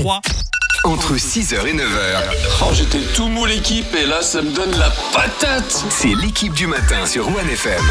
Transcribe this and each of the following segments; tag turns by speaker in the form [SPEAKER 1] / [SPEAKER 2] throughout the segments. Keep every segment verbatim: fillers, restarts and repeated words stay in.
[SPEAKER 1] trois.
[SPEAKER 2] Entre six heures et neuf heures.
[SPEAKER 3] Oh, j'étais tout mou l'équipe et là ça me donne la patate.
[SPEAKER 2] C'est l'équipe du matin sur One F M.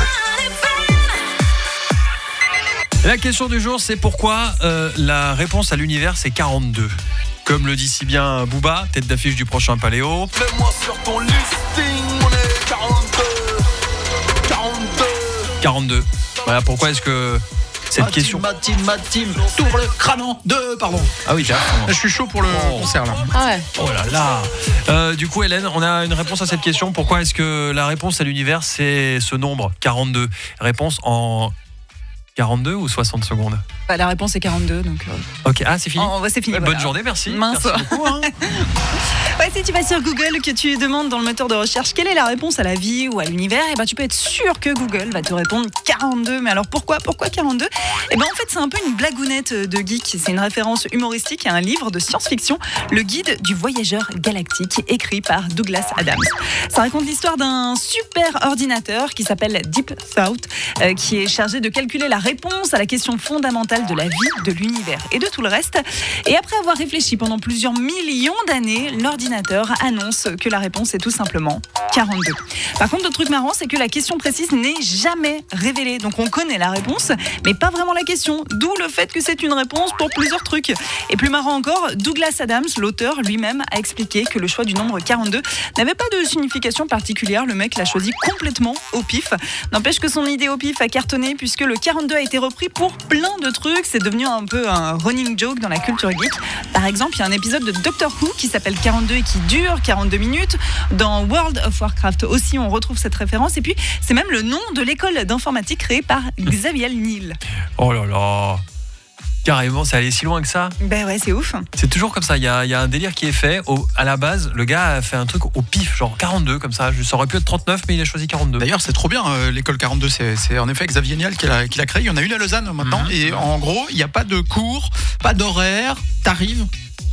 [SPEAKER 1] La question du jour, c'est pourquoi euh, la réponse à l'univers, c'est quarante-deux. Comme le dit si bien Booba, tête d'affiche du prochain Paléo.
[SPEAKER 3] Mets-moi sur ton listing, on est quarante-deux. quarante-deux.
[SPEAKER 1] quarante-deux. Voilà, pourquoi est-ce que cette
[SPEAKER 4] ma
[SPEAKER 1] question...
[SPEAKER 4] team, ma team, ma team, tourne le crâne de, pardon.
[SPEAKER 1] Ah oui, tiens.
[SPEAKER 4] Je suis chaud pour le
[SPEAKER 1] Oh.
[SPEAKER 4] concert là.
[SPEAKER 5] Ah ouais.
[SPEAKER 1] Oh là là. Euh, du coup, Hélène, on a une réponse à cette question. Pourquoi est-ce que la réponse à l'univers, c'est ce nombre, quarante-deux? Réponse en quarante-deux ou soixante secondes?
[SPEAKER 5] Bah, la réponse est quarante-deux, donc. Euh...
[SPEAKER 1] Ok, ah, c'est fini.
[SPEAKER 5] Oh, ouais, c'est fini.
[SPEAKER 1] Bonne
[SPEAKER 5] voilà.
[SPEAKER 1] journée, merci.
[SPEAKER 5] Mince.
[SPEAKER 1] Merci beaucoup. Hein.
[SPEAKER 5] Ouais, si tu vas sur Google, que tu demandes dans le moteur de recherche quelle est la réponse à la vie ou à l'univers, et ben tu peux être sûr que Google va te répondre quarante-deux. Mais alors pourquoi Pourquoi quarante-deux? Et ben en fait c'est un peu une blagounette de geek. C'est une référence humoristique à un livre de science-fiction, Le Guide du voyageur galactique, écrit par Douglas Adams. Ça raconte l'histoire d'un super ordinateur qui s'appelle Deep Thought, euh, qui est chargé de calculer la réponse à la question fondamentale de la vie, de l'univers et de tout le reste. Et après avoir réfléchi pendant plusieurs millions d'années, l'ordinateur annonce que la réponse est tout simplement quarante-deux. Par contre, le truc marrant, c'est que la question précise n'est jamais révélée. Donc on connaît la réponse, mais pas vraiment la question. D'où le fait que c'est une réponse pour plusieurs trucs. Et plus marrant encore, Douglas Adams, l'auteur lui-même, a expliqué que le choix du nombre quarante-deux n'avait pas de signification particulière. Le mec l'a choisi complètement au pif. N'empêche que son idée au pif a cartonné puisque le quarante-deux a été repris pour plein de trucs. C'est devenu un peu un running joke dans la culture geek. Par exemple, il y a un épisode de Doctor Who qui s'appelle quarante-deux et qui dure quarante-deux minutes. Dans World of Warcraft aussi, on retrouve cette référence. Et puis, c'est même le nom de l'école d'informatique créée par Xavier Niel.
[SPEAKER 1] Oh là là. Carrément, c'est allé si loin que ça.
[SPEAKER 5] Ben ouais, c'est ouf.
[SPEAKER 1] C'est toujours comme ça. Il y a, il y a un délire qui est fait. Au, à la base, le gars a fait un truc au pif, genre quarante-deux, comme ça. Ça aurait pu être trente-neuf, mais il a choisi quarante-deux.
[SPEAKER 4] D'ailleurs, c'est trop bien, euh, l'école quarante-deux. C'est, c'est en effet Xavier Niel qui l'a, qui l'a créé. Il y en a une à Lausanne maintenant. Mmh. Et en gros, il n'y a pas de cours, pas d'horaire. T'arrives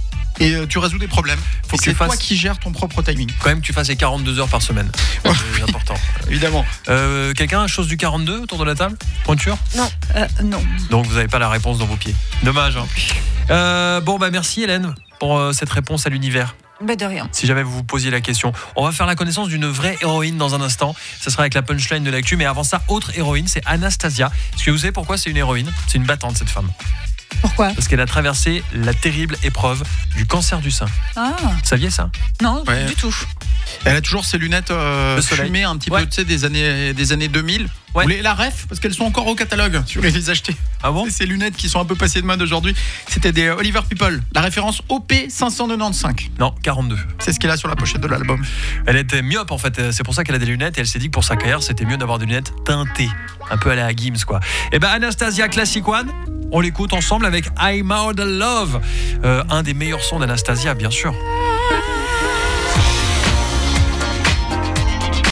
[SPEAKER 4] et euh, tu résous des problèmes. Faut que c'est toi qui gères ton propre timing.
[SPEAKER 1] Quand même, tu fasses les quarante-deux heures par semaine.
[SPEAKER 4] Oh,
[SPEAKER 1] c'est
[SPEAKER 4] oui.
[SPEAKER 1] important.
[SPEAKER 4] Évidemment.
[SPEAKER 1] Euh, quelqu'un chose du quarante-deux autour de la table? Pointure?
[SPEAKER 5] Non. Euh, non.
[SPEAKER 1] Donc vous n'avez pas la réponse dans vos pieds. Dommage. Hein. Euh, bon, bah merci Hélène pour euh, cette réponse à l'univers.
[SPEAKER 5] Bah de rien.
[SPEAKER 1] Si jamais vous vous posiez la question, on va faire la connaissance d'une vraie héroïne dans un instant. Ça sera avec la punchline de l'actu. Mais avant ça, autre héroïne, c'est Anastasia. Est-ce que vous savez pourquoi c'est une héroïne? C'est une battante, cette femme.
[SPEAKER 5] Pourquoi?
[SPEAKER 1] Parce qu'elle a traversé la terrible épreuve du cancer du sein.
[SPEAKER 5] Ah.
[SPEAKER 1] Vous saviez ça?
[SPEAKER 5] Non,
[SPEAKER 4] Ouais.
[SPEAKER 5] du tout.
[SPEAKER 4] Elle a toujours ses lunettes euh, fumées un petit
[SPEAKER 1] ouais.
[SPEAKER 4] peu, tu sais, des années, des années deux mille.
[SPEAKER 1] Ouais.
[SPEAKER 4] Vous voulez la ref? Parce qu'elles sont encore au catalogue, si vous voulez les acheter.
[SPEAKER 1] Ah bon?
[SPEAKER 4] Ces lunettes qui sont un peu passées de mode aujourd'hui, c'était des Oliver People. La référence O P cinq cent quatre-vingt-quinze.
[SPEAKER 1] Non, quarante-deux.
[SPEAKER 4] C'est ce qu'elle a sur la pochette de l'album.
[SPEAKER 1] Elle était myope en fait, c'est pour ça qu'elle a des lunettes et elle s'est dit que pour sa carrière c'était mieux d'avoir des lunettes teintées, un peu à la Gims quoi. Et ben Anastasia Classic One, on l'écoute ensemble avec I'm Out of Love, euh, un des meilleurs sons d'Anastasia bien sûr.